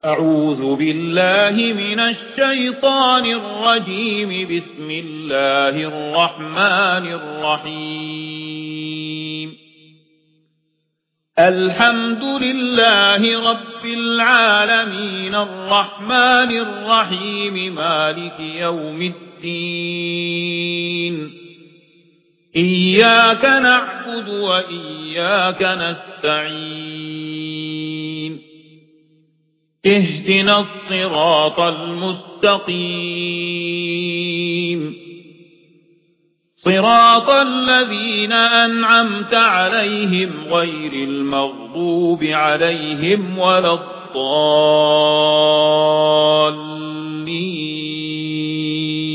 أعوذ بالله من الشيطان الرجيم. بسم الله الرحمن الرحيم. الحمد لله رب العالمين الرحمن الرحيم مالك يوم الدين. إياك نعبد وإياك نستعين. اهدنا الصراط المستقيم صراط الذين أنعمت عليهم غير المغضوب عليهم ولا الضالين.